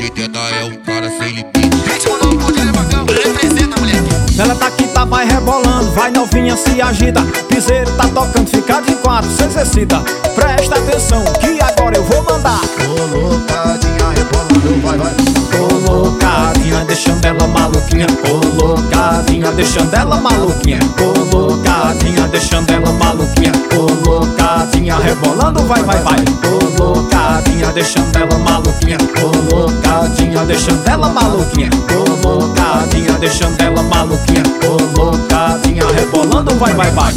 80 é um cara sem limite. Ritmo novo, Pontilha Bacão, representa, moleque. Ela tá aqui, tá, vai rebolando, vai novinha, se agita. Piseiro tá tocando, fica de quatro, se exercita. Presta atenção que agora eu vou mandar. Colocadinha, rebolando, vai, vai. Colocadinha, deixando ela maluquinha. Colocadinha, deixando ela maluquinha. Colocadinha, deixando ela maluquinha. Colocadinha, rebolando, vai, vai, vai. Colocadinha, deixando ela maluquinha. Colocadinha, deixando ela maluquinha. Colocadinha, deixando ela maluquinha. Colocadinha, rebolando, vai, vai, vai.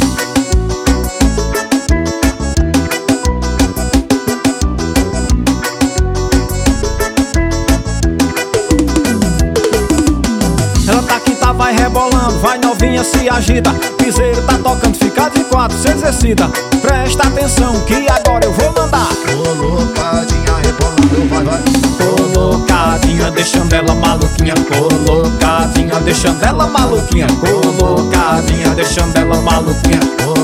Ela tá aqui, tá, vai rebolando, vai novinha, se agita. Piseiro tá tocando, fica de quatro, se exercita. Presta atenção que agora eu vou mandar. Colocadinha, rebolando, vai, vai. Colocadinha, deixando ela maluquinha. Colocadinha, deixando ela maluquinha. Colocadinha, deixando ela maluquinha.